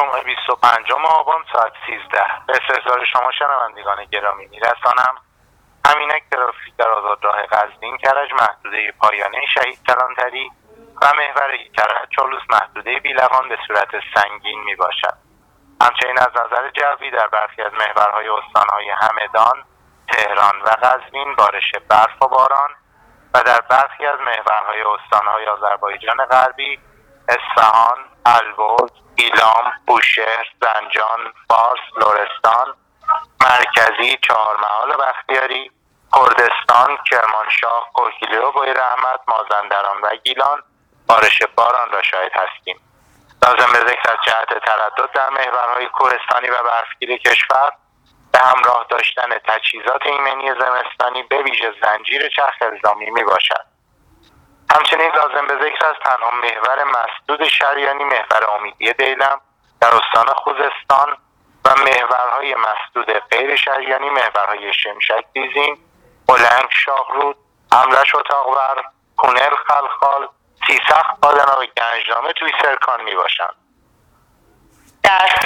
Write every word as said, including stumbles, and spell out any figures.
جمعه بیست و پنجم آبان ساعت سیزده به استحضار شما شنوندگان گرامی میرسانم. همینک ترافیک در آزادراه قزوین کرج محدوده پایانه شهید کلانتری و محور کرج چالوس محدوده بیلقان به صورت سنگین می باشد. همچنین از نظر جوی در برخی از محورهای استانهای همدان، تهران و قزوین بارش برف و باران و در برخی از محورهای استانهای آذربایجان غربی، اصفهان، البرز، ایلام، بوشهر، زنجان، فارس، لرستان، مرکزی، چهارمحال بختیاری، کردستان، کرمانشاه، کوکیلو، بویراحمد، مازندران و گیلان بارش باران را شاهد هستیم. لازم به ذکر از جهت تردد در محورهای کوهستانی و برفگیر کشور به همراه داشتن تجهیزات ایمنی زمستانی به ویژه زنجیر چرخ الزامی می باشد. همچنین لازم به ذکر از تنها محور مسدود شریانی محور امیدی دیلم در استان خوزستان و محورهای مسدود غیر شریانی محورهای شمشک دیزین، بلنگ شاهرود، املش اتاقور، کونل خلخال، سیسخت بادنا و گنجنامه توی سرکان می باشند. در